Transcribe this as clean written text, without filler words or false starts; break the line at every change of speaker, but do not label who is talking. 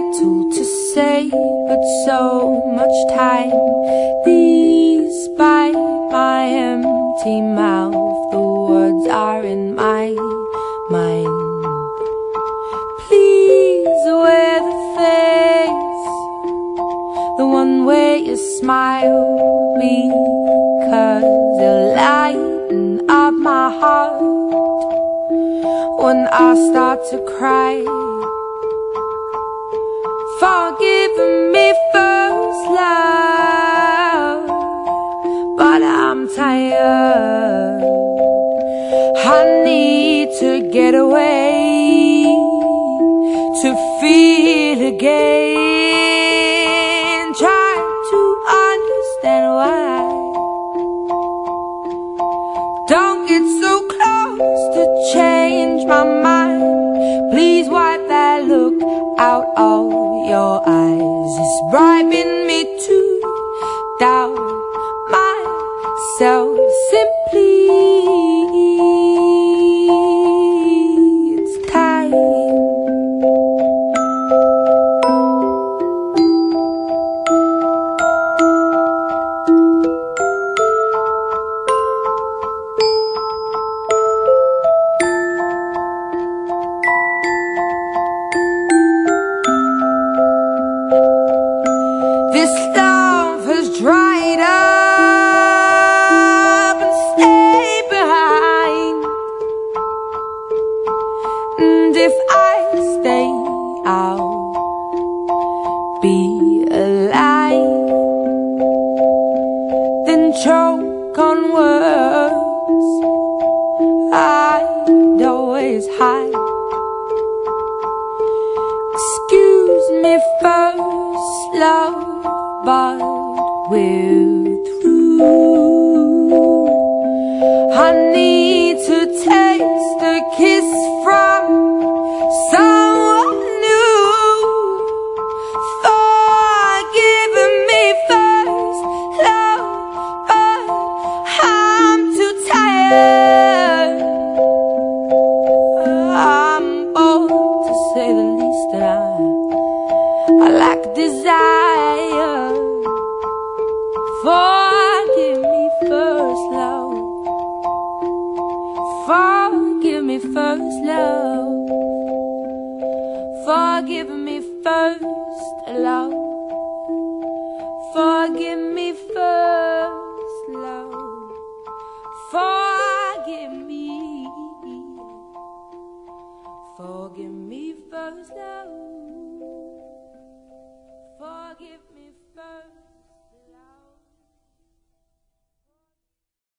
little to say, but so much time. Despite my empty mouth, the words are in my mind. Please wear the face, the one where you smile, because it'll lighten up my heart when I start to cry. Forgive me first, love, but I'm tired. I need to get away, to feel again. Try to understand why. Don't get so close to change my mind. Please wipe that look out of your eyes. It's bribing me to doubt myself. Simply, it's time. This love has dried up and stayed behind. And if I stay, I'll be alive. Then choke on words I'd always hide. Excuse me first, love, but we're through. I need to taste a kiss from someone new. Forgive me first, love, but I'm too tired. I'm bold to say the least, and I lack desire. Forgive me first, love. Forgive me first, love. Forgive me first, love. Forgive me first, love. Forgive me. Forgive me first, love. Forgive me.